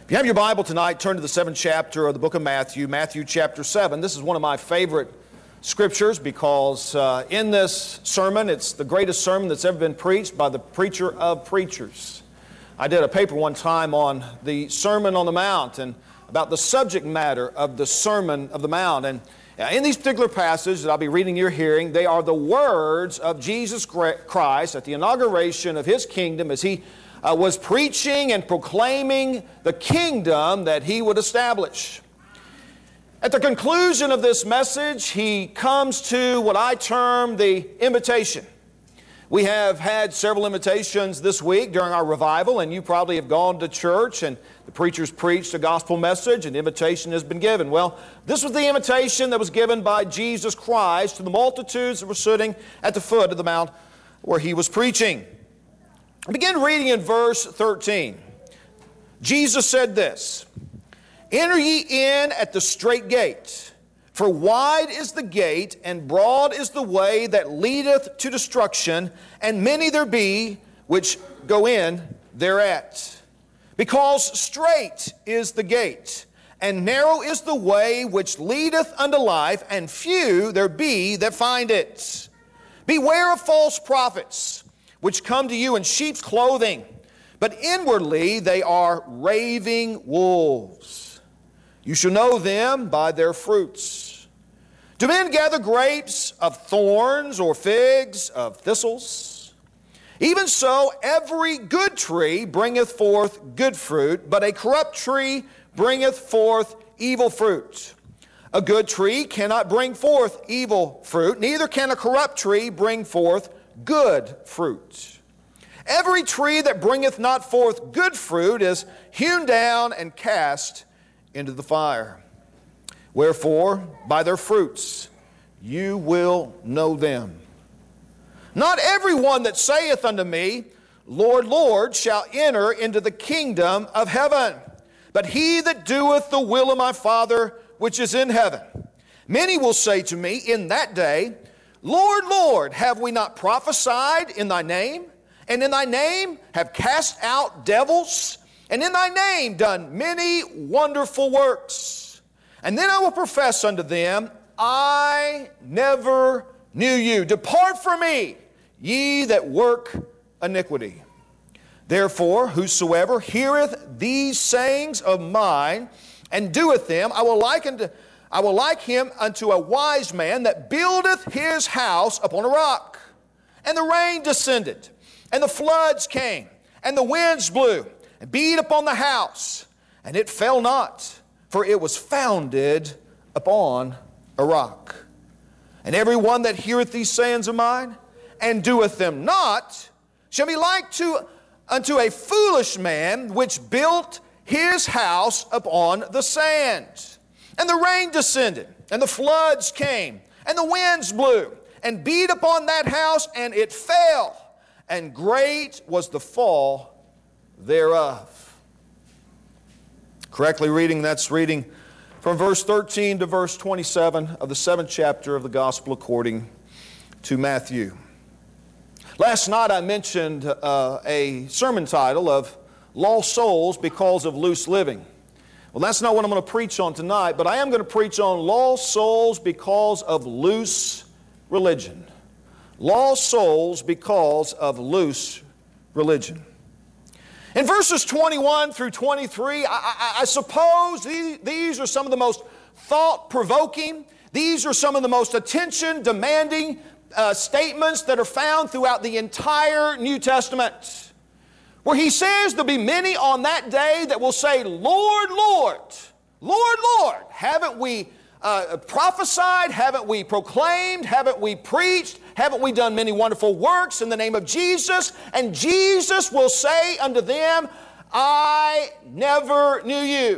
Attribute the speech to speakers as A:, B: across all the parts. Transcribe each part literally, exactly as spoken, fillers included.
A: If you have your Bible tonight, turn to the seventh chapter of the book of Matthew, Matthew chapter seven. This is one of my favorite scriptures because uh, in this sermon, it's the greatest sermon that's ever been preached by the preacher of preachers. I did a paper one time on the Sermon on the Mount and about the subject matter of the Sermon of the Mount. And in these particular passages that I'll be reading your hearing, they are the words of Jesus Christ at the inauguration of His kingdom as He Uh, was preaching and proclaiming the kingdom that He would establish. At the conclusion of this message, He comes to what I term the invitation. We have had several invitations this week during our revival, and you probably have gone to church and the preachers preached a gospel message and the invitation has been given. Well, this was the invitation that was given by Jesus Christ to the multitudes that were sitting at the foot of the mount where He was preaching. I begin reading in verse thirteen. Jesus said this, "Enter ye in at the strait gate, for wide is the gate, and broad is the way that leadeth to destruction, and many there be which go in thereat. Because strait is the gate, and narrow is the way which leadeth unto life, and few there be that find it. Beware of false prophets, which come to you in sheep's clothing, but inwardly they are raving wolves. You shall know them by their fruits. Do men gather grapes of thorns or figs of thistles? Even so, every good tree bringeth forth good fruit, but a corrupt tree bringeth forth evil fruit. A good tree cannot bring forth evil fruit, neither can a corrupt tree bring forth good fruit. Every tree that bringeth not forth good fruit is hewn down and cast into the fire. Wherefore, by their fruits you will know them. Not every one that saith unto me, Lord, Lord, shall enter into the kingdom of heaven, but he that doeth the will of my Father which is in heaven. Many will say to me in that day, Lord, Lord, have we not prophesied in thy name? And in thy name have cast out devils? And in thy name done many wonderful works? And then I will profess unto them, I never knew you. Depart from me, ye that work iniquity. Therefore, whosoever heareth these sayings of mine and doeth them, I will liken to I will like him unto a wise man that buildeth his house upon a rock. And the rain descended, and the floods came, and the winds blew, and beat upon the house, and it fell not, for it was founded upon a rock. And every one that heareth these sayings of mine, and doeth them not, shall be like to unto a foolish man which built his house upon the sand. And the rain descended, and the floods came, and the winds blew, and beat upon that house, and it fell, and great was the fall thereof." Correctly reading, that's reading from verse thirteen to verse twenty-seven of the seventh chapter of the Gospel according to Matthew. Last night I mentioned uh, a sermon title of Lost Souls Because of Loose Living. Well, that's not what I'm going to preach on tonight, but I am going to preach on lost souls because of loose religion. Lost souls because of loose religion. In verses twenty-one through twenty-three, I, I, I suppose these, these are some of the most thought-provoking, these are some of the most attention-demanding uh, statements that are found throughout the entire New Testament. Where He says there'll be many on that day that will say, Lord, Lord, Lord, Lord, haven't we uh, prophesied? Haven't we proclaimed? Haven't we preached? Haven't we done many wonderful works in the name of Jesus? And Jesus will say unto them, I never knew you.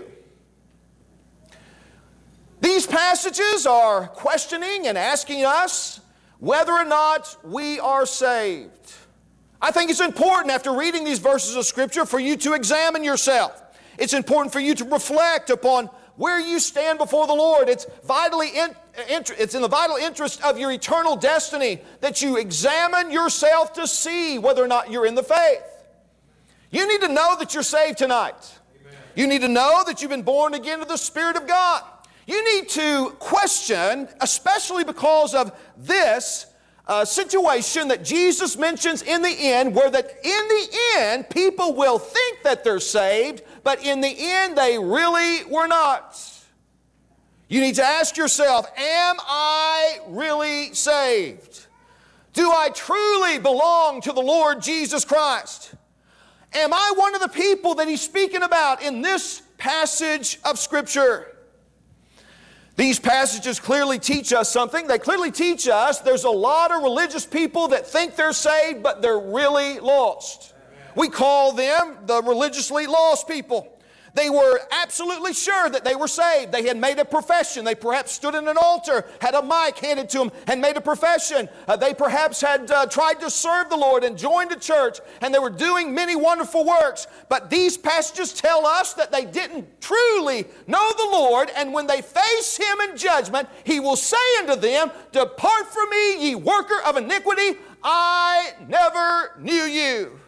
A: These passages are questioning and asking us whether or not we are saved. I think it's important after reading these verses of Scripture for you to examine yourself. It's important for you to reflect upon where you stand before the Lord. It's vitally in, it's in the vital interest of your eternal destiny that you examine yourself to see whether or not you're in the faith. You need to know that you're saved tonight. You need to know that you've been born again of the Spirit of God. You need to question, especially because of this uh, situation that Jesus mentions in the end, where that in the end, people will think that they're saved, but in the end, they really were not. You need to ask yourself, am I really saved? Do I truly belong to the Lord Jesus Christ? Am I one of the people that he's speaking about in this passage of Scripture? These passages clearly teach us something. They clearly teach us there's a lot of religious people that think they're saved, but they're really lost. We call them the religiously lost people. They were absolutely sure that they were saved. They had made a profession. They perhaps stood in an altar, had a mic handed to them, and made a profession. Uh, they perhaps had uh, tried to serve the Lord and joined a church, and they were doing many wonderful works. But these passages tell us that they didn't truly know the Lord, and when they face Him in judgment, He will say unto them, "Depart from me, ye worker of iniquity, I never knew you."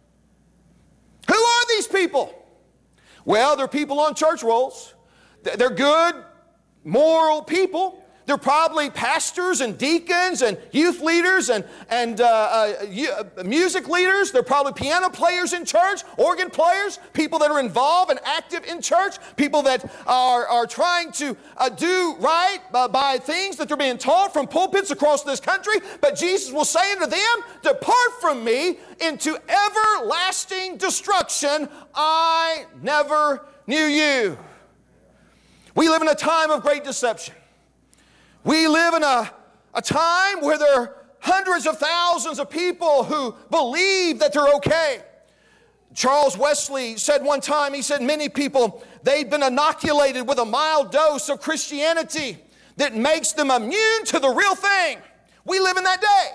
A: Who are these people? Well, they're people on church rolls. They're good, moral people. They're probably pastors and deacons and youth leaders and, and uh, uh, music leaders. They're probably piano players in church, organ players, people that are involved and active in church, people that are, are trying to uh, do right by, by things that they're being taught from pulpits across this country. But Jesus will say unto them, "Depart from me into everlasting destruction. I never knew you." We live in a time of great deception. We live in a, a time where there are hundreds of thousands of people who believe that they're okay. Charles Wesley said one time, he said many people, they've been inoculated with a mild dose of Christianity that makes them immune to the real thing. We live in that day.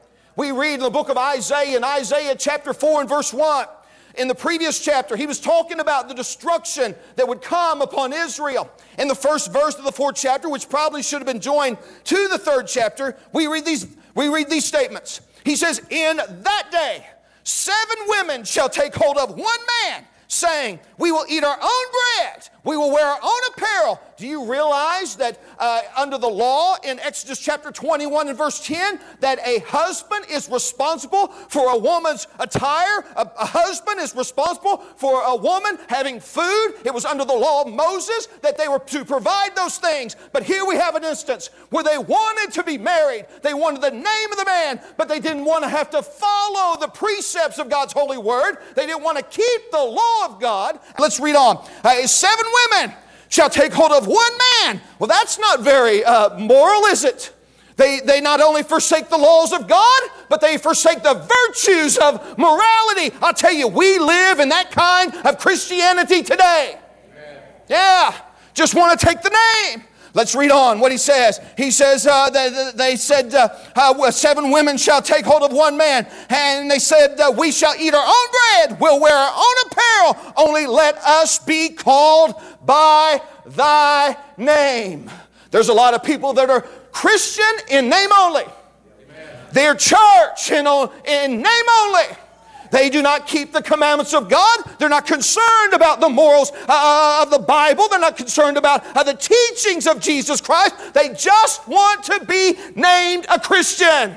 A: We read in the book of Isaiah, in Isaiah chapter four and verse one. In the previous chapter, he was talking about the destruction that would come upon Israel. In the first verse of the fourth chapter, which probably should have been joined to the third chapter, we read these, we read these statements. He says, "In that day, seven women shall take hold of one man, saying, we will eat our own bread, we will wear our own apparel." Do you realize that uh, under the law in Exodus chapter twenty-one and verse ten, that a husband is responsible for a woman's attire? A, a husband is responsible for a woman having food. It was under the law of Moses that they were to provide those things. But here we have an instance where they wanted to be married. They wanted the name of the man, but they didn't want to have to follow the precepts of God's holy word. They didn't want to keep the law of God. Let's read on. Uh, seven women shall take hold of one man. Well, that's not very uh, moral, is it? They, they not only forsake the laws of God, but they forsake the virtues of morality. I'll tell you, we live in that kind of Christianity today. Amen. Yeah, just want to take the name. Let's read on what he says. He says, uh, they, they said, uh, uh, seven women shall take hold of one man. And they said, uh, we shall eat our own bread. We'll wear our own apparel. Only let us be called by thy name. There's a lot of people that are Christian in name only. Amen. They're church in, in name only. They do not keep the commandments of God. They're not concerned about the morals uh, of the Bible. They're not concerned about uh, the teachings of Jesus Christ. They just want to be named a Christian.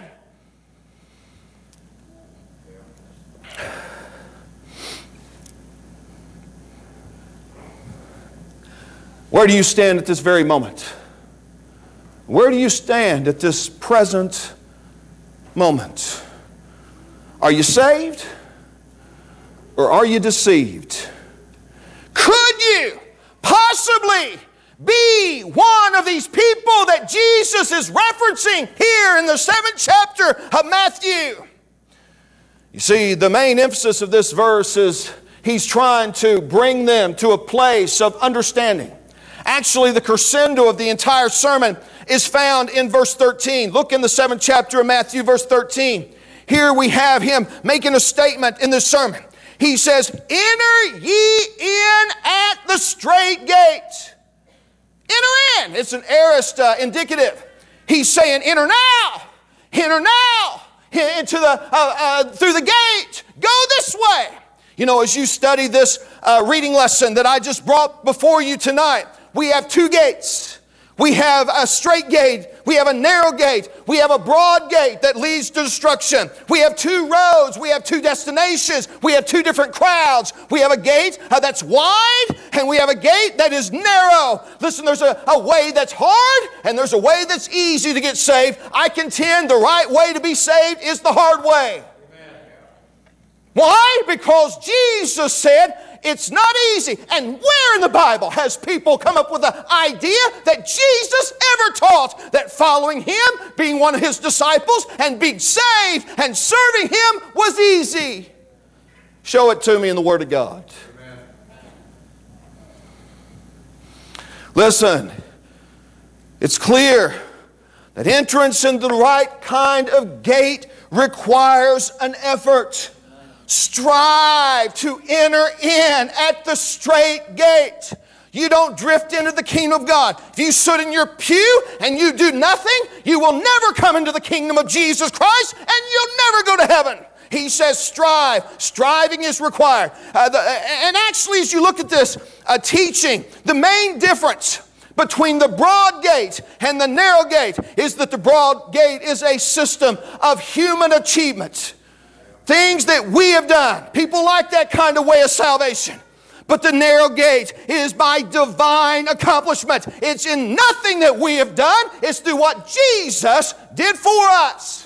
A: Where do you stand at this very moment? Where do you stand at this present moment? Are you saved? Or are you deceived? Could you possibly be one of these people that Jesus is referencing here in the seventh chapter of Matthew? You see, the main emphasis of this verse is he's trying to bring them to a place of understanding. Actually, the crescendo of the entire sermon is found in verse thirteen. Look in the seventh chapter of Matthew, verse thirteen. Here we have him making a statement in this sermon. He says, "Enter ye in at the strait gate." Enter in. It's an aorist uh, indicative. He's saying, enter now. Enter now into the uh, uh, through the gate. Go this way. You know, as you study this uh, reading lesson that I just brought before you tonight, we have two gates. We have a straight gate. We have a narrow gate. We have a broad gate that leads to destruction. We have two roads. We have two destinations. We have two different crowds. We have a gate uh, that's wide, and we have a gate that is narrow. Listen, there's a, a way that's hard, and there's a way that's easy to get saved. I contend the right way to be saved is the hard way. Amen. Why? Because Jesus said, it's not easy. And where in the Bible has people come up with the idea that Jesus ever taught that following Him, being one of His disciples, and being saved and serving Him was easy? Show it to me in the Word of God. Amen. Listen, it's clear that entrance into the right kind of gate requires an effort. Strive to enter in at the straight gate. You don't drift into the kingdom of God. If you sit in your pew and you do nothing, you will never come into the kingdom of Jesus Christ, and you'll never go to heaven. He says strive. Striving is required. Uh, the, and actually, as you look at this uh, teaching, the main difference between the broad gate and the narrow gate is that the broad gate is a system of human achievement. Things that we have done. People like that kind of way of salvation. But the narrow gate is by divine accomplishment. It's in nothing that we have done. It's through what Jesus did for us.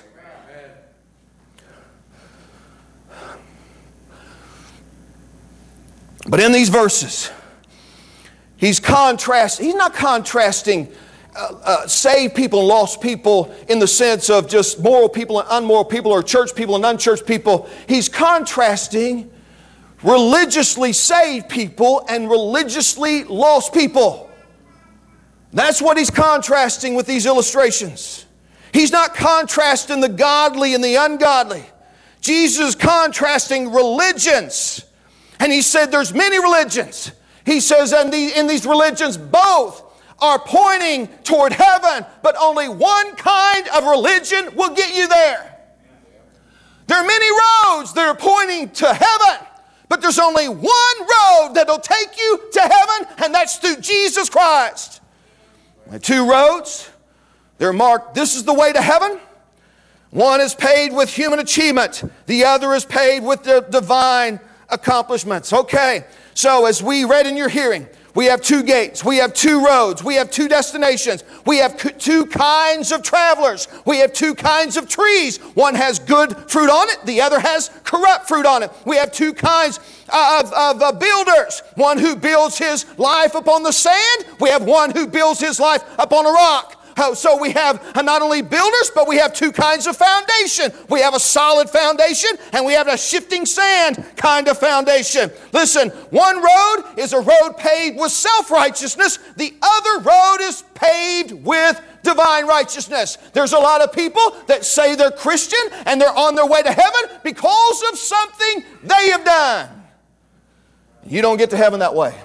A: But in these verses, he's contrast. He's not contrasting Uh, uh, saved people and lost people in the sense of just moral people and unmoral people, or church people and unchurched people. He's contrasting religiously saved people and religiously lost people. That's what he's contrasting with these illustrations. He's not contrasting the godly and the ungodly. Jesus is contrasting religions. And he said there's many religions. He says in, the, in these religions both are pointing toward heaven, but only one kind of religion will get you there. There are many roads that are pointing to heaven, but there's only one road that will take you to heaven, and that's through Jesus Christ. The two roads, they're marked, this is the way to heaven. One is paved with human achievement. The other is paved with the divine accomplishments. Okay, so as we read in your hearing, we have two gates, we have two roads, we have two destinations, we have two kinds of travelers, we have two kinds of trees. One has good fruit on it, the other has corrupt fruit on it. We have two kinds of, of, of builders, one who builds his life upon the sand, we have one who builds his life upon a rock. So we have not only builders, but we have two kinds of foundation. We have a solid foundation, and we have a shifting sand kind of foundation. Listen, one road is a road paved with self-righteousness. The other road is paved with divine righteousness. There's a lot of people that say they're Christian, and they're on their way to heaven because of something they have done. You don't get to heaven that way.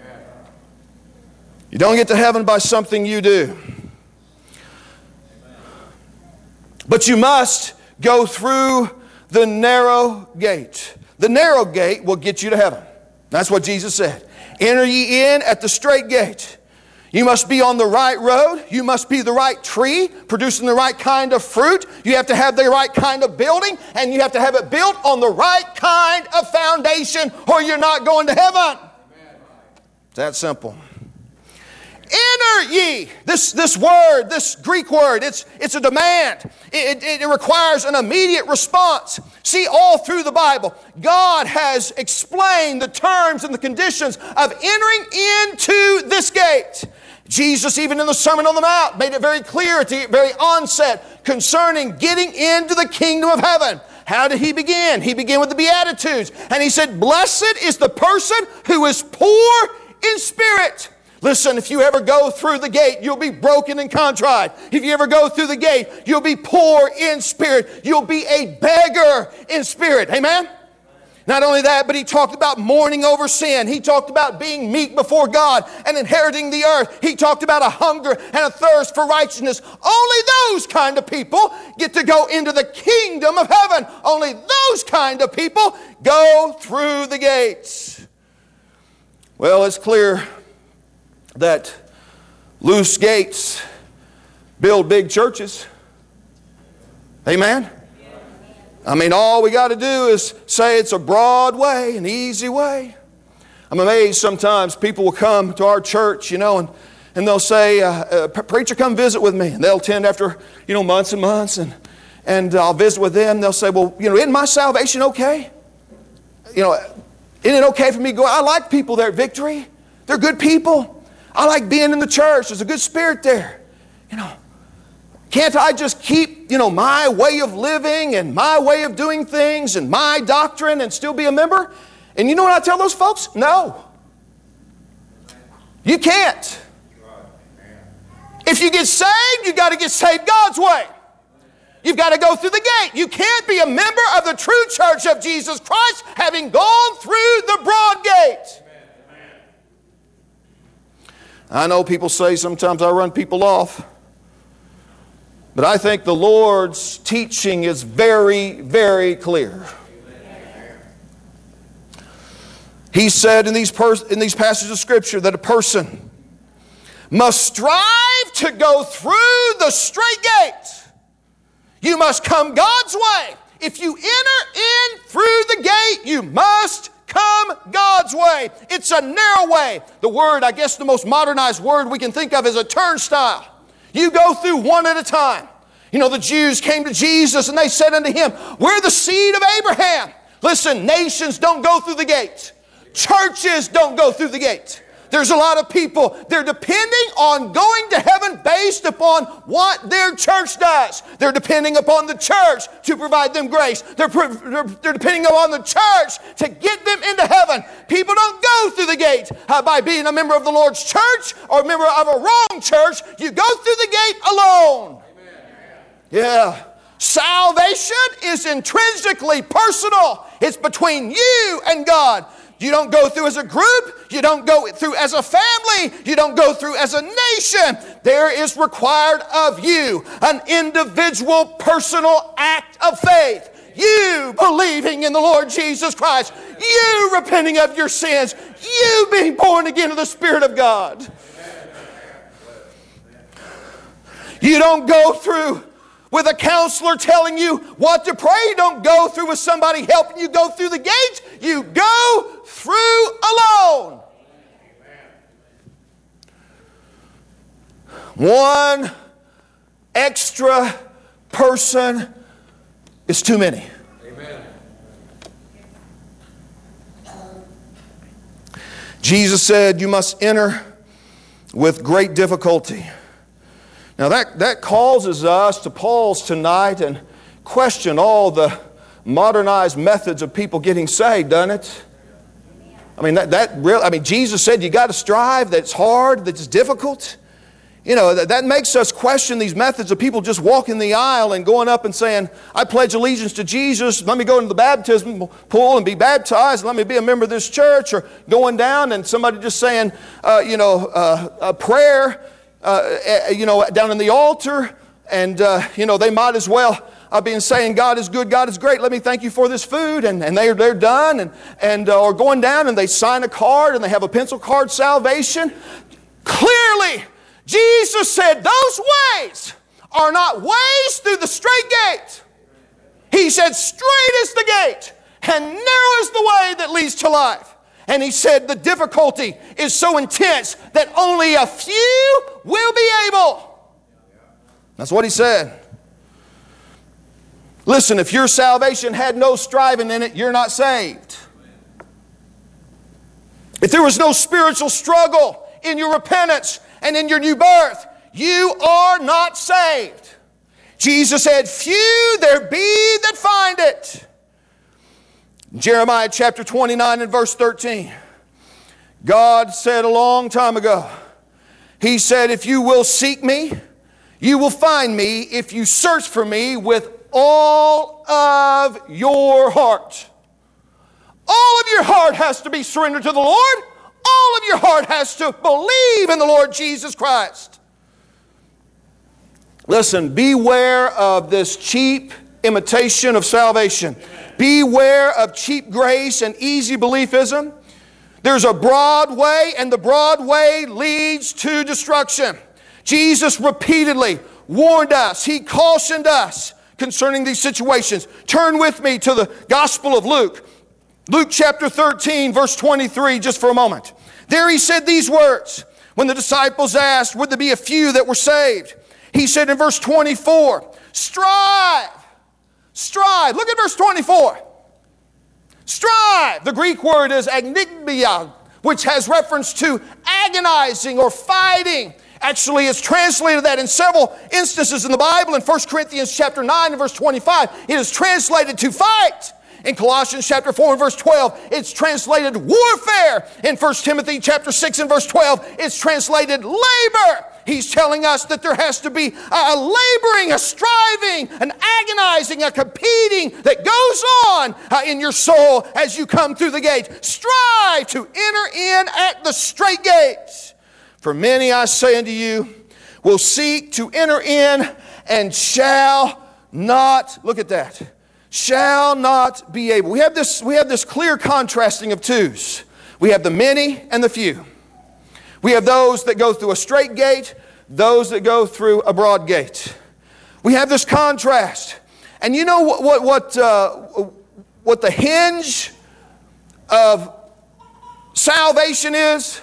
A: You don't get to heaven by something you do. But you must go through the narrow gate. The narrow gate will get you to heaven. That's what Jesus said. Enter ye in at the straight gate. You must be on the right road. You must be the right tree, producing the right kind of fruit. You have to have the right kind of building, and you have to have it built on the right kind of foundation, or you're not going to heaven. It's that simple. Enter ye. This, this word, this Greek word, it's, it's a demand. It, it, it requires an immediate response. See, all through the Bible, God has explained the terms and the conditions of entering into this gate. Jesus, even in the Sermon on the Mount, made it very clear at the very onset concerning getting into the kingdom of heaven. How did he begin? He began with the Beatitudes. And he said, blessed is the person who is poor in spirit. Listen, if you ever go through the gate, you'll be broken and contrite. If you ever go through the gate, you'll be poor in spirit. You'll be a beggar in spirit. Amen? Not only that, but he talked about mourning over sin. He talked about being meek before God and inheriting the earth. He talked about a hunger and a thirst for righteousness. Only those kind of people get to go into the kingdom of heaven. Only those kind of people go through the gates. Well, it's clear that loose gates build big churches. Amen? I mean, all we got to do is say it's a broad way, an easy way. I'm amazed sometimes people will come to our church, you know, and, and they'll say, uh, uh, preacher, come visit with me. And they'll attend after, you know, months and months, and, and I'll visit with them. They'll say, well, you know, isn't my salvation okay? You know, isn't it okay for me to go? I like people there at Victory. They're good people. I like being in the church. There's a good spirit there. You know, can't I just keep, you know, my way of living and my way of doing things and my doctrine and still be a member? And you know what I tell those folks? No. You can't. If you get saved, you got to get saved God's way. You've got to go through the gate. You can't be a member of the true church of Jesus Christ having gone through the broad gate. I know people say sometimes I run people off. But I think the Lord's teaching is very, very clear. He said in these, pers- in these passages of Scripture that a person must strive to go through the straight gate. You must come God's way. If you enter in through the gate, you must come God's way. It's a narrow way. The word, I guess the most modernized word we can think of is a turnstile. You go through one at a time. You know, the Jews came to Jesus and they said unto him, we're the seed of Abraham. Listen, nations don't go through the gate. Churches don't go through the gate. There's a lot of people, they're depending on going to heaven based upon what their church does. They're depending upon the church to provide them grace. They're, they're, they're depending upon the church to get them into heaven. People don't go through the gate uh, by being a member of the Lord's church or a member of a wrong church. You go through the gate alone. Amen. Yeah. Salvation is intrinsically personal. It's between you and God. You don't go through as a group. You don't go through as a family. You don't go through as a nation. There is required of you an individual, personal act of faith. You believing in the Lord Jesus Christ. You repenting of your sins. You being born again of the Spirit of God. You don't go through with a counselor telling you what to pray. You don't go through with somebody helping you go through the gate. You go through alone. One extra person is too many. Amen. Jesus said, you must enter with great difficulty. Now that, that causes us to pause tonight and question all the modernized methods of people getting saved, doesn't it? I mean, that, that real, I mean, Jesus said you got to strive, that it's hard, that it's difficult. You know, that, that makes us question these methods of people just walking the aisle and going up and saying, I pledge allegiance to Jesus, let me go into the baptism pool and be baptized, let me be a member of this church, or going down and somebody just saying, uh, you know, uh, a prayer, Uh, you know, down in the altar, and, uh, you know, they might as well uh, be saying, God is good, God is great, let me thank you for this food, and, and they're, they're done, and, and uh, or going down and they sign a card and they have a pencil card salvation. Clearly, Jesus said those ways are not ways through the straight gate. He said, straight is the gate, and narrow is the way that leads to life. And he said the difficulty is so intense that only a few will be able. That's what he said. Listen, if your salvation had no striving in it, you're not saved. If there was no spiritual struggle in your repentance and in your new birth, you are not saved. Jesus said, few there be that find it. Jeremiah chapter twenty-nine and verse thirteen. God said a long time ago, He said, if you will seek me, you will find me if you search for me with all of your heart. All of your heart has to be surrendered to the Lord. All of your heart has to believe in the Lord Jesus Christ. Listen, beware of this cheap imitation of salvation. Beware of cheap grace and easy beliefism. There's a broad way, and the broad way leads to destruction. Jesus repeatedly warned us. He cautioned us concerning these situations. Turn with me to the Gospel of Luke. Luke chapter thirteen, verse twenty-three, just for a moment. There he said these words. When the disciples asked, would there be a few that were saved? He said in verse twenty-four, strive, strive. Look at verse twenty-four. Strive. The Greek word is agigmia, which has reference to agonizing or fighting. Actually, it's translated that in several instances in the Bible. In First Corinthians chapter nine and verse twenty-five, it is translated to fight. In Colossians chapter four and verse twelve, it's translated warfare. In First Timothy chapter six and verse twelve, it's translated labor. He's telling us that there has to be a laboring, a striving, an agonizing, a competing that goes on uh, in your soul as you come through the gate. Strive to enter in at the strait gates. For many, I say unto you, will seek to enter in and shall not, look at that, shall not be able. We have this, we have this clear contrasting of twos. We have the many and the few. We have those that go through a straight gate, those that go through a broad gate. We have this contrast. And you know what, what, what, uh, what the hinge of salvation is?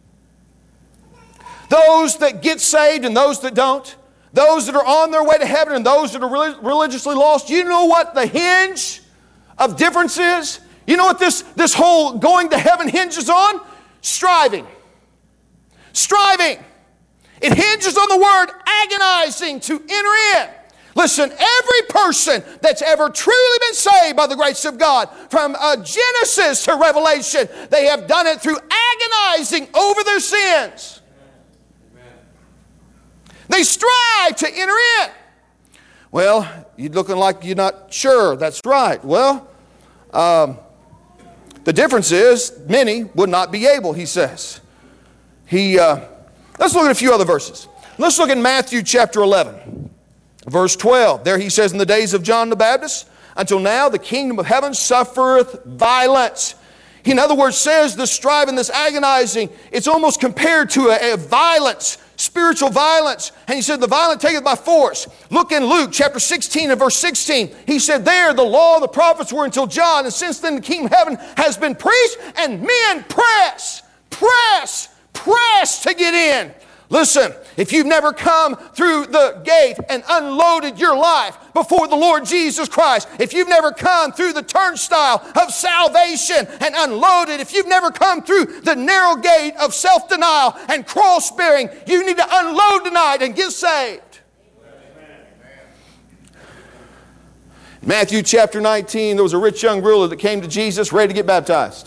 A: Those that get saved and those that don't. Those that are on their way to heaven and those that are religiously lost. You know what the hinge of difference is? You know what this, this whole going to heaven hinges on? Striving. Striving. It hinges on the word agonizing to enter in. Listen, every person that's ever truly been saved by the grace of God, from uh, Genesis to Revelation, they have done it through agonizing over their sins. They strive to enter in. Well, you're looking like you're not sure. That's right. Well, um, the difference is many would not be able, he says. He, uh, let's look at a few other verses. Let's look at Matthew chapter eleven, verse twelve. There he says, in the days of John the Baptist, until now the kingdom of heaven suffereth violence. He, in other words, says this striving, this agonizing, it's almost compared to a, a violence, spiritual violence. And he said, the violent taketh by force. Look in Luke chapter sixteen and verse sixteen. He said, there the law and the prophets were until John, and since then the kingdom of heaven has been preached, and men press, press, press to get in. Listen, if you've never come through the gate and unloaded your life before the Lord Jesus Christ, if you've never come through the turnstile of salvation and unloaded, if you've never come through the narrow gate of self-denial and cross-bearing, you need to unload tonight and get saved. Matthew chapter nineteen, there was a rich young ruler that came to Jesus ready to get baptized.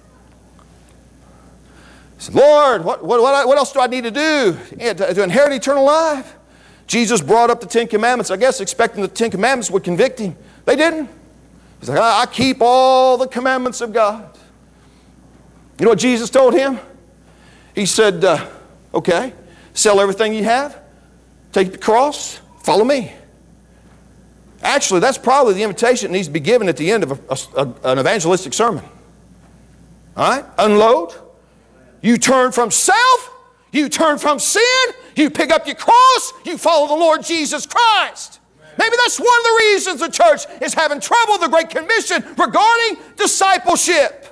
A: He said, Lord, what, what, what else do I need to do to inherit eternal life? Jesus brought up the Ten Commandments, I guess expecting the Ten Commandments would convict him. They didn't. He's like, I, I keep all the commandments of God. You know what Jesus told him? He said, uh, okay, sell everything you have, take the cross, follow me. Actually, that's probably the invitation that needs to be given at the end of a, a, an evangelistic sermon. All right? Unload. You turn from self, you turn from sin, you pick up your cross, you follow the Lord Jesus Christ. Maybe that's one of the reasons the church is having trouble with the Great Commission regarding discipleship.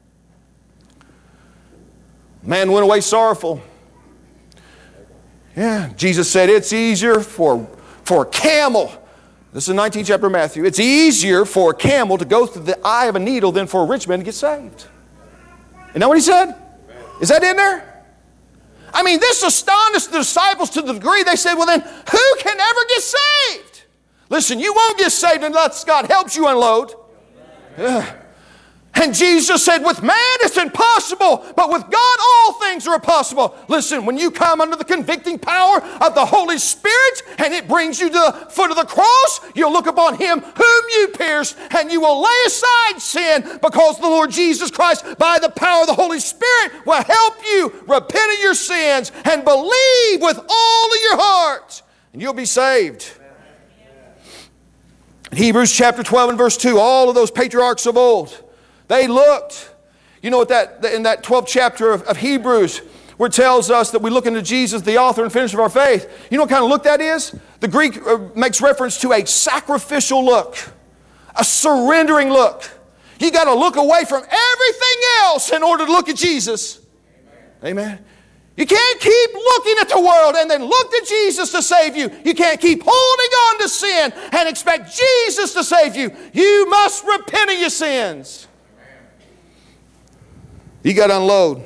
A: Man went away sorrowful. Yeah, Jesus said it's easier for, for a camel. This is the nineteenth chapter of Matthew. It's easier for a camel to go through the eye of a needle than for a rich man to get saved. Isn't that what he said? Is that in there? I mean, this astonished the disciples to the degree they said, well then, who can ever get saved? Listen, you won't get saved unless God helps you unload. Yeah. And Jesus said, with man it's impossible, but with God all things are possible. Listen, when you come under the convicting power of the Holy Spirit and it brings you to the foot of the cross, you'll look upon Him whom you pierced and you will lay aside sin, because the Lord Jesus Christ, by the power of the Holy Spirit, will help you repent of your sins and believe with all of your heart, and you'll be saved. In Hebrews chapter twelve and verse two, all of those patriarchs of old, they looked. You know what that, in that twelfth chapter of, of Hebrews, where it tells us that we look into Jesus, the author and finisher of our faith. You know what kind of look that is? The Greek uh, makes reference to a sacrificial look, a surrendering look. You got to look away from everything else in order to look at Jesus. Amen. Amen. You can't keep looking at the world and then look to Jesus to save you. You can't keep holding on to sin and expect Jesus to save you. You must repent of your sins. You got to unload.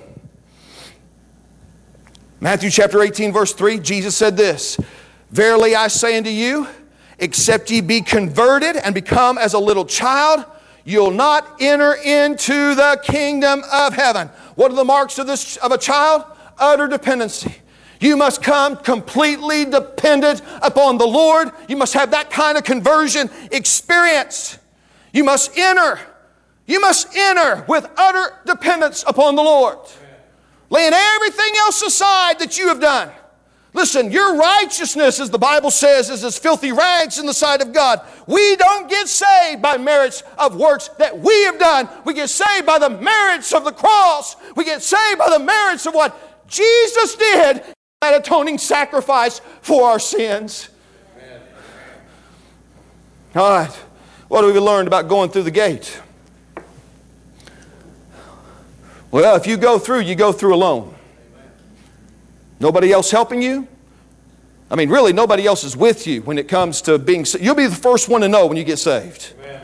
A: Matthew chapter eighteen verse three, Jesus said this, verily I say unto you, except ye be converted and become as a little child, you'll not enter into the kingdom of heaven. What are the marks of this of a child? Utter dependency. You must come completely dependent upon the Lord. You must have that kind of conversion experience. You must enter. You must enter with utter dependence upon the Lord. Laying everything else aside that you have done. Listen, your righteousness, as the Bible says, is as filthy rags in the sight of God. We don't get saved by merits of works that we have done. We get saved by the merits of the cross. We get saved by the merits of what Jesus did, that atoning sacrifice for our sins. Amen. All right, what have we learned about going through the gate? Well, if you go through, you go through alone. Nobody else helping you. I mean, really, nobody else is with you when it comes to being saved. You'll be the first one to know when you get saved. Amen.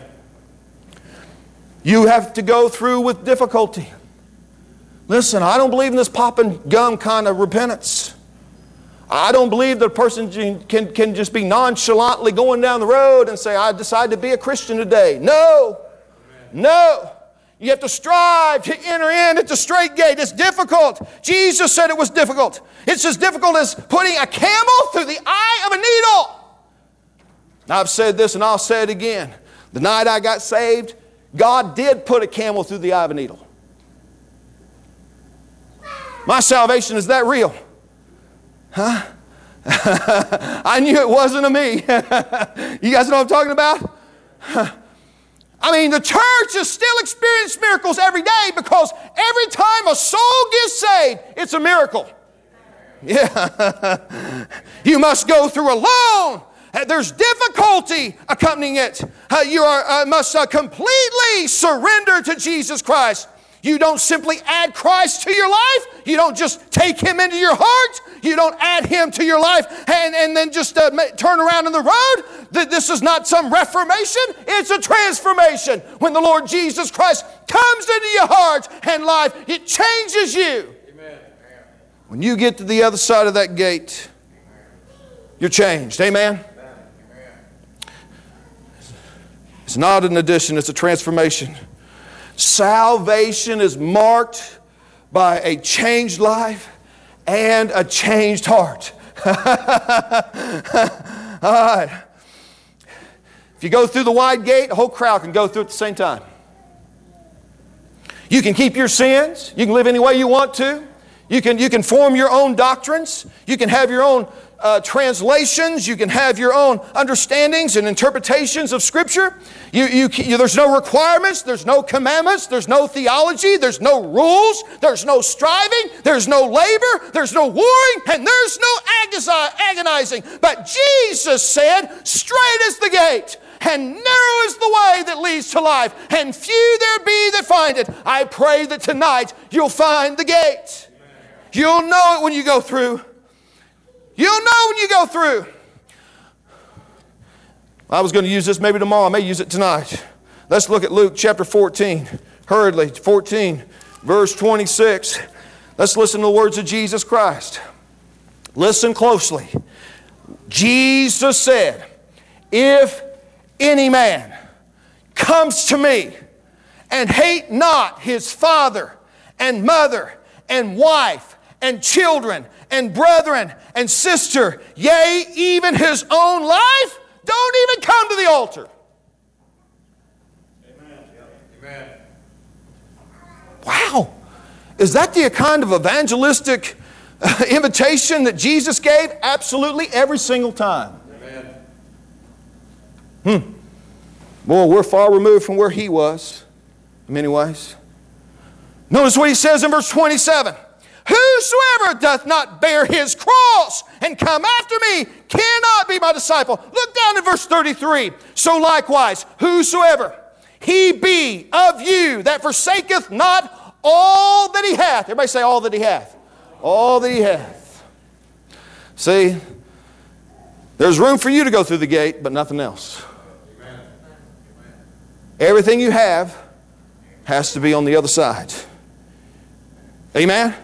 A: You have to go through with difficulty. Listen, I don't believe in this popping gum kind of repentance. I don't believe that a person can, can just be nonchalantly going down the road and say, I decide to be a Christian today. No. Amen. No. You have to strive to enter in at the straight gate. It's difficult. Jesus said it was difficult. It's as difficult as putting a camel through the eye of a needle. Now, I've said this and I'll say it again. The night I got saved, God did put a camel through the eye of a needle. My salvation is that real. Huh? I knew it wasn't a me. You guys know what I'm talking about? Huh. I mean, the church has still experienced miracles every day because every time a soul gets saved, it's a miracle. Yeah. You must go through alone. There's difficulty accompanying it. Uh, you are, uh, must uh, completely surrender to Jesus Christ. You don't simply add Christ to your life. You don't just take Him into your heart. You don't add Him to your life and, and then just uh, turn around in the road. This is not some reformation. It's a transformation. When the Lord Jesus Christ comes into your heart and life, it changes you. Amen. When you get to the other side of that gate, you're changed. Amen? Amen. It's not an addition, it's a transformation. Salvation is marked by a changed life and a changed heart. All right. If you go through the wide gate, the whole crowd can go through at the same time. You can keep your sins. You can live any way you want to. You can, you can form your own doctrines. You can have your own uh, translations. You can have your own understandings and interpretations of Scripture. You, you, you, there's no requirements. There's no commandments. There's no theology. There's no rules. There's no striving. There's no labor. There's no warring. And there's no agonizing. But Jesus said, straight is the gate, and narrow is the way that leads to life, and few there be that find it. I pray that tonight you'll find the gate. You'll know it when you go through. You'll know when you go through. I was going to use this maybe tomorrow. I may use it tonight. Let's look at Luke chapter fourteen. Hurriedly, fourteen, verse twenty-six. Let's listen to the words of Jesus Christ. Listen closely. Jesus said, if any man comes to me and hate not his father and mother and wife and children and brethren and sister, yea, even his own life, don't even come to the altar.
B: Amen. Amen.
A: Wow. Is that the kind of evangelistic uh, invitation that Jesus gave? Absolutely every single time.
B: Amen.
A: Hmm. Boy, we're far removed from where he was in many ways. Notice what he says in verse twenty-seven. Whosoever doth not bear his cross and come after me cannot be my disciple. Look down in verse thirty-three. So likewise, whosoever he be of you that forsaketh not all that he hath. Everybody say all that he hath. All that he hath. See, there's room for you to go through the gate, but nothing else.
B: Amen.
A: Everything you have has to be on the other side. Amen?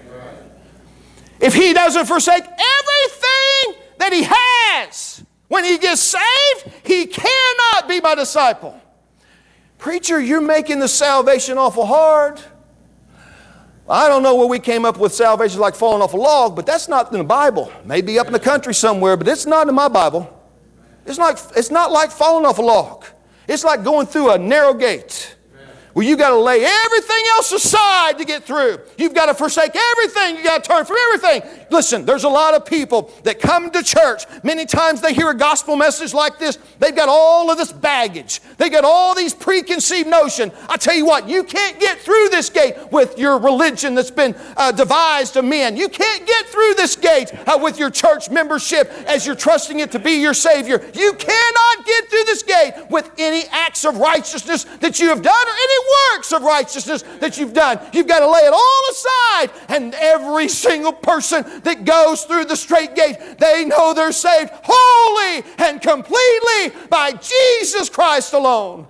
A: If he doesn't forsake everything that he has when he gets saved, he cannot be my disciple. Preacher, you're making the salvation awful hard. I don't know where we came up with salvation like falling off a log, but that's not in the Bible. Maybe up in the country somewhere, but it's not in my Bible. It's like, it's not like falling off a log. It's like going through a narrow gate. Well, you've got to lay everything else aside to get through. You've got to forsake everything. You've got to turn from everything. Listen, there's a lot of people that come to church. Many times they hear a gospel message like this. They've got all of this baggage. They've got all these preconceived notions. I tell you what, you can't get through this gate with your religion that's been uh, devised of men. You can't get through this gate uh, with your church membership as you're trusting it to be your Savior. You cannot get through this gate with any acts of righteousness that you have done or any works of righteousness that you've done. You've got to lay it all aside. And every single person that goes through the straight gate, they know they're saved wholly and completely by Jesus Christ alone.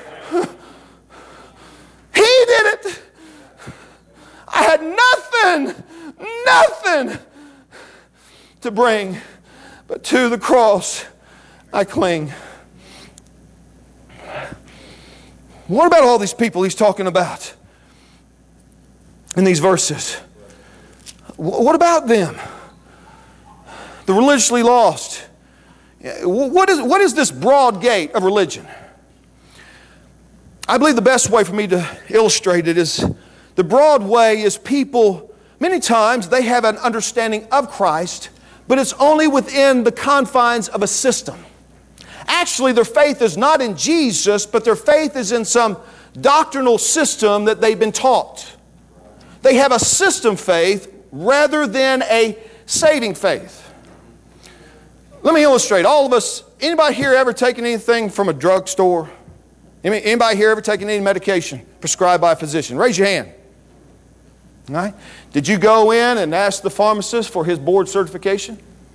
A: He did it. I had nothing, nothing to bring, but to the cross I cling. What about all these people he's talking about in these verses? What about them? The religiously lost. What is, what is this broad gate of religion? I believe the best way for me to illustrate it is the broad way is people, many times they have an understanding of Christ, but it's only within the confines of a system. Actually, their faith is not in Jesus, but their faith is in some doctrinal system that they've been taught. They have a system faith rather than a saving faith. Let me illustrate. All of us, anybody here ever taken anything from a drugstore? Anybody here ever taken any medication prescribed by a physician? Raise your hand. All right. Did you go in and ask the pharmacist for his board certification?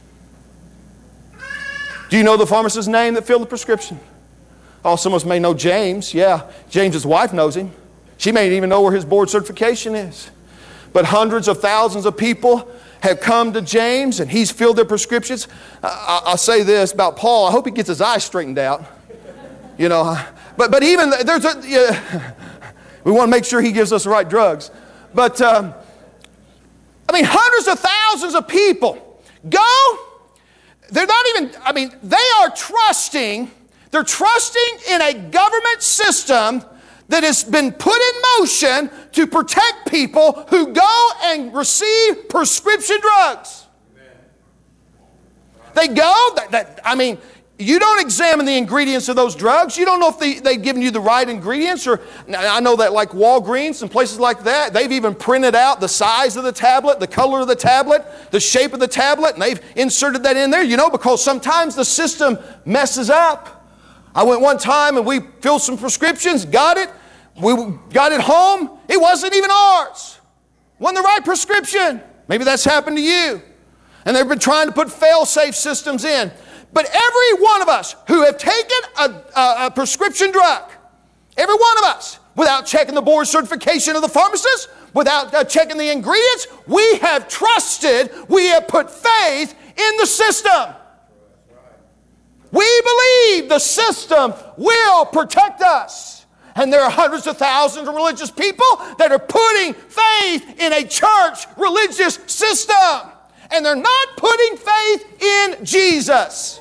A: Do you know the pharmacist's name that filled the prescription? Oh, some of us may know James. Yeah, James's wife knows him. She may even know where his board certification is. But hundreds of thousands of people have come to James and he's filled their prescriptions. I, I'll say this about Paul. I hope he gets his eyes straightened out. You know, but but even there's a, yeah, we want to make sure he gives us the right drugs. But um, I mean, hundreds of thousands of people go. They're not even, I mean, they are trusting, they're trusting in a government system that has been put in motion to protect people who go and receive prescription drugs. Amen. They go, that, that, I mean, you don't examine the ingredients of those drugs. You don't know if they, they've given you the right ingredients. Or I know that like Walgreens and places like that, they've even printed out the size of the tablet, the color of the tablet, the shape of the tablet, and they've inserted that in there, you know, because sometimes the system messes up. I went one time and we filled some prescriptions, got it. We got it home. It wasn't even ours. Wasn't the right prescription. Maybe that's happened to you. And they've been trying to put fail-safe systems in. But every one of us who have taken a, a, a prescription drug, every one of us, without checking the board certification of the pharmacist, without uh, checking the ingredients, we have trusted, we have put faith in the system. We believe the system will protect us. And there are hundreds of thousands of religious people that are putting faith in a church religious system. And they're not putting faith in Jesus.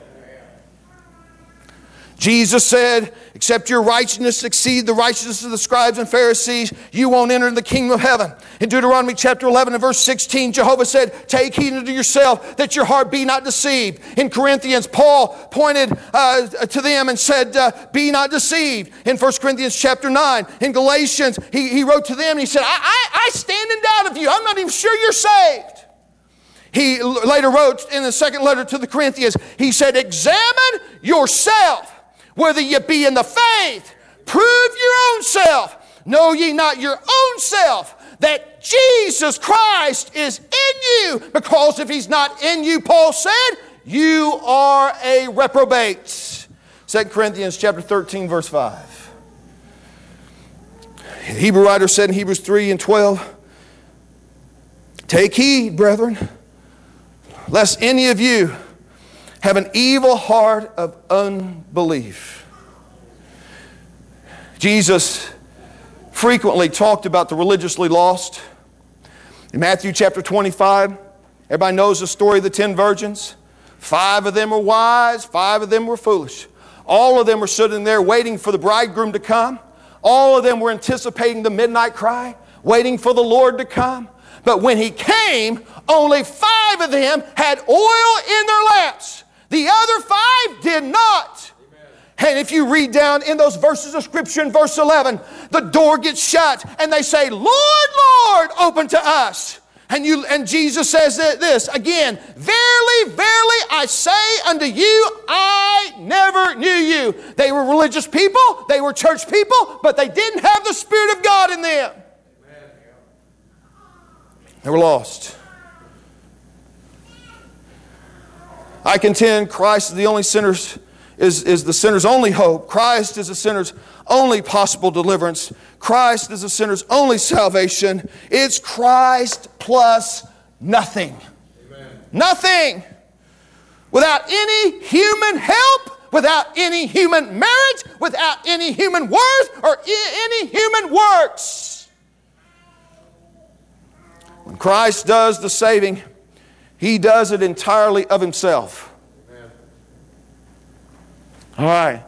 A: Jesus said, except your righteousness exceed the righteousness of the scribes and Pharisees, you won't enter the kingdom of heaven. In Deuteronomy chapter eleven and verse sixteen, Jehovah said, take heed unto yourself that your heart be not deceived. In Corinthians, Paul pointed uh, to them and said, uh, be not deceived. In First Corinthians chapter nine, in Galatians, he, he wrote to them and he said, I, I, I stand in doubt of you. I'm not even sure you're saved. He later wrote in the second letter to the Corinthians, he said, examine yourself, whether ye be in the faith. Prove your own self. Know ye not your own self, that Jesus Christ is in you? Because if he's not in you, Paul said, you are a reprobate. Second Corinthians chapter thirteen, verse five. The Hebrew writer said in Hebrews three and twelve, take heed, brethren, lest any of you have an evil heart of unbelief. Jesus frequently talked about the religiously lost. In Matthew chapter twenty-five, everybody knows the story of the ten virgins. Five of them were wise, five of them were foolish. All of them were sitting there waiting for the bridegroom to come. All of them were anticipating the midnight cry, waiting for the Lord to come. But when he came, only five of them had oil in their lamps. The other five did not. Amen. And if you read down in those verses of Scripture in verse eleven, the door gets shut and they say, Lord, Lord, open to us. And you and Jesus says this again, verily, verily, I say unto you, I never knew you. They were religious people, they were church people, but they didn't have the Spirit of God in them. Amen. They were lost. I contend Christ is the only sinner's is, is the sinner's only hope. Christ is a sinner's only possible deliverance. Christ is a sinner's only salvation. It's Christ plus nothing. Amen. Nothing. Without any human help, without any human merit, without any human worth or any human works. When Christ does the saving, He does it entirely of Himself. Amen. All right.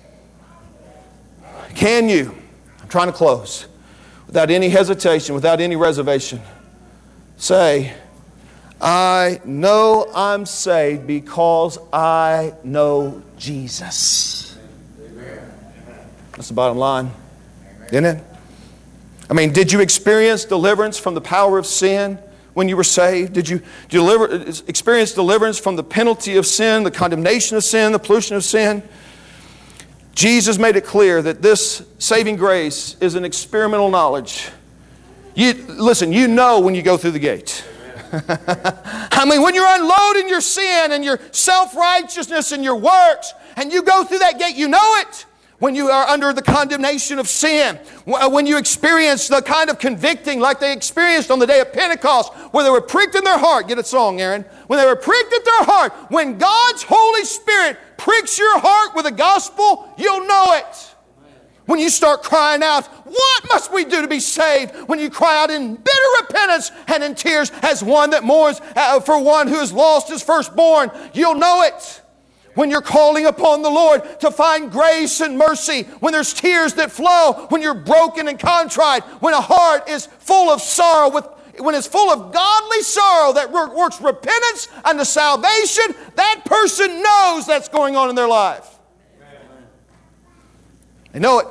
A: Can you, I'm trying to close, without any hesitation, without any reservation, say, I know I'm saved because I know Jesus. Amen. That's the bottom line, isn't it? I mean, did you experience deliverance from the power of sin when you were saved? Did you deliver, experience deliverance from the penalty of sin, the condemnation of sin, the pollution of sin? Jesus made it clear that this saving grace is an experimental knowledge. You, listen, you know when you go through the gate. I mean, when you're unloading your sin and your self-righteousness and your works, and you go through that gate, you know it. When you are under the condemnation of sin, when you experience the kind of convicting like they experienced on the day of Pentecost, where they were pricked in their heart. Get a song, Aaron. When they were pricked at their heart, when God's Holy Spirit pricks your heart with the gospel, you'll know it. When you start crying out, what must we do to be saved? When you cry out in bitter repentance and in tears as one that mourns for one who has lost his firstborn, you'll know it. When you're calling upon the Lord to find grace and mercy, when there's tears that flow, when you're broken and contrite, when a heart is full of sorrow, with, when it's full of godly sorrow that works repentance unto salvation, that person knows that's going on in their life. Amen. They know it.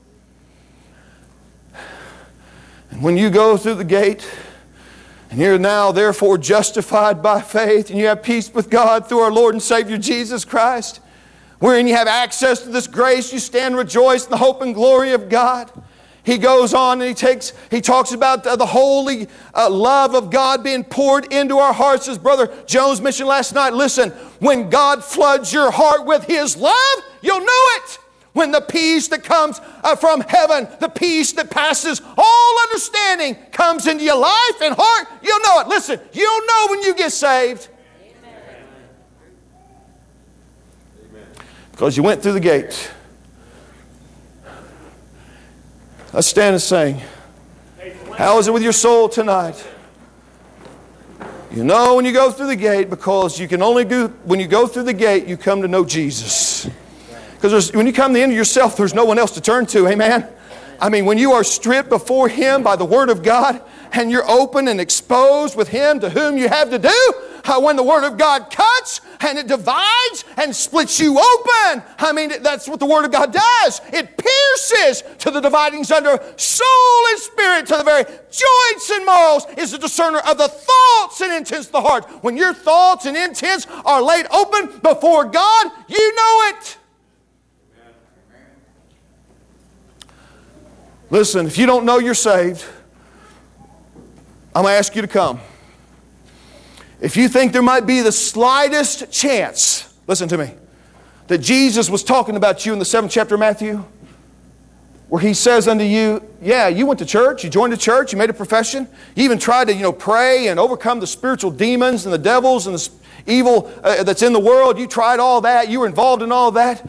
A: And when you go through the gate, and you're now therefore justified by faith, and you have peace with God through our Lord and Savior Jesus Christ, wherein you have access to this grace, you stand rejoiced in the hope and glory of God. He goes on and he takes, he talks about the, the holy uh, love of God being poured into our hearts, as Brother Jones mentioned last night. Listen, when God floods your heart with His love, you'll know it. When the peace that comes uh, from heaven, the peace that passes all understanding comes into your life and heart, you'll know it. Listen, you'll know when you get saved. Amen. Because you went through the gate. Let's stand and sing. How is it with your soul tonight? You know when you go through the gate, because you can only do, when you go through the gate, you come to know Jesus. Because when you come to the end of yourself, there's no one else to turn to. Amen? I mean, when you are stripped before Him by the Word of God, and you're open and exposed with Him to whom you have to do, when the Word of God cuts and it divides and splits you open. I mean, that's what the Word of God does. It pierces to the dividings under soul and spirit, to the very joints and marrows, is the discerner of the thoughts and intents of the heart. When your thoughts and intents are laid open before God, you know it. Listen, if you don't know you're saved, I'm going to ask you to come. If you think there might be the slightest chance, listen to me, that Jesus was talking about you in the seventh chapter of Matthew, where He says unto you, yeah, you went to church, you joined a church, you made a profession, you even tried to, you know, pray and overcome the spiritual demons and the devils and the evil uh, that's in the world. You tried all that, you were involved in all that.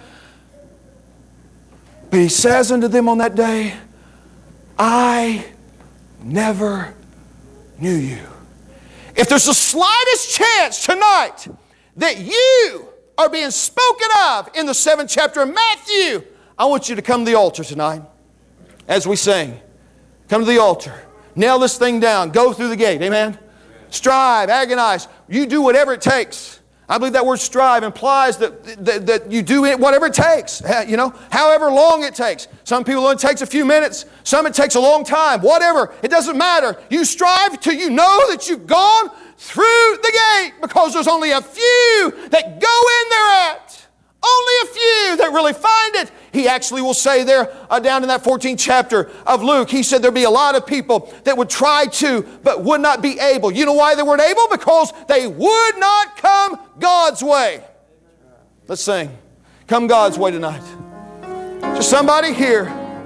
A: But He says unto them on that day, I never knew you. If there's the slightest chance tonight that you are being spoken of in the seventh chapter of Matthew, I want you to come to the altar tonight as we sing. Come to the altar. Nail this thing down. Go through the gate. Amen? Strive, agonize. You do whatever it takes. I believe that word strive implies that, that, that you do it whatever it takes, you know, however long it takes. Some people it takes a few minutes. Some it takes a long time. Whatever. It doesn't matter. You strive till you know that you've gone through the gate, because there's only a few that go in there at. Only a few that really find it. He actually will say there uh, down in that fourteenth chapter of Luke, he said there'd be a lot of people that would try to but would not be able. You know why they weren't able? Because they would not come God's way. Let's sing. Come God's way tonight. Just somebody here.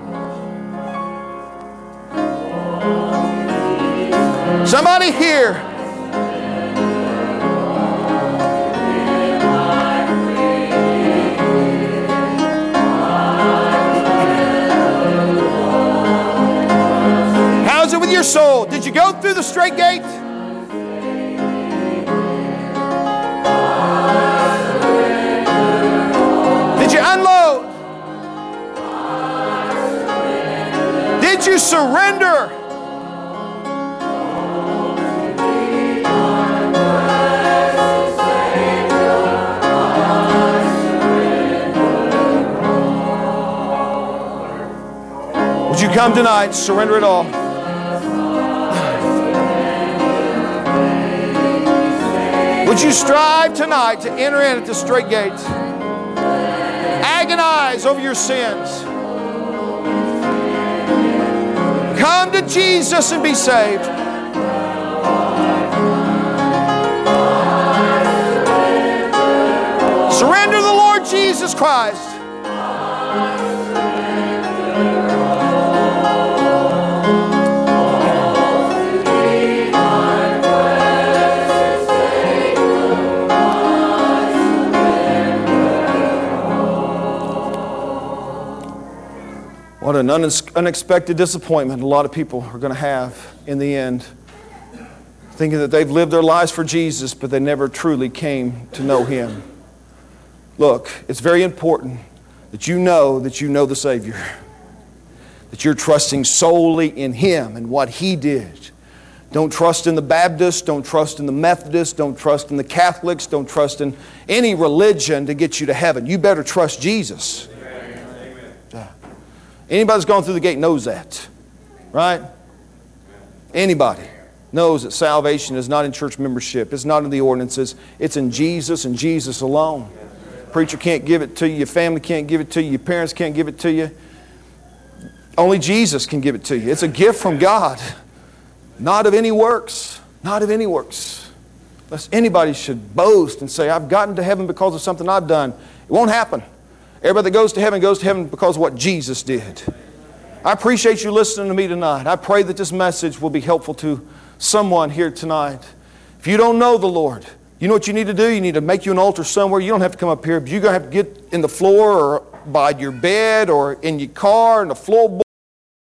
A: Somebody here. How's it with your soul? Did you go through the straight gate? Did you unload? Did you surrender? Would you come tonight, surrender it all? Would you strive tonight to enter in at the straight gate? Agonize over your sins. Come to Jesus and be saved. Surrender to the Lord Jesus Christ. What an unexpected disappointment a lot of people are going to have in the end, thinking that they've lived their lives for Jesus, but they never truly came to know Him. Look, it's very important that you know that you know the Savior, that you're trusting solely in Him and what He did. Don't trust in the Baptists, don't trust in the Methodists, don't trust in the Catholics, don't trust in any religion to get you to heaven. You better trust Jesus. Anybody that's gone through the gate knows that, right? Anybody knows that salvation is not in church membership. It's not in the ordinances. It's in Jesus and Jesus alone. Preacher can't give it to you. Your family can't give it to you. Your parents can't give it to you. Only Jesus can give it to you. It's a gift from God, not of any works, not of any works. Lest anybody should boast and say, I've gotten to heaven because of something I've done. It won't happen. Everybody that goes to heaven goes to heaven because of what Jesus did. I appreciate you listening to me tonight. I pray that this message will be helpful to someone here tonight. If you don't know the Lord, you know what you need to do? You need to make you an altar somewhere. You don't have to come up here, but you're going to have to get in the floor or by your bed or in your car, in the floorboard.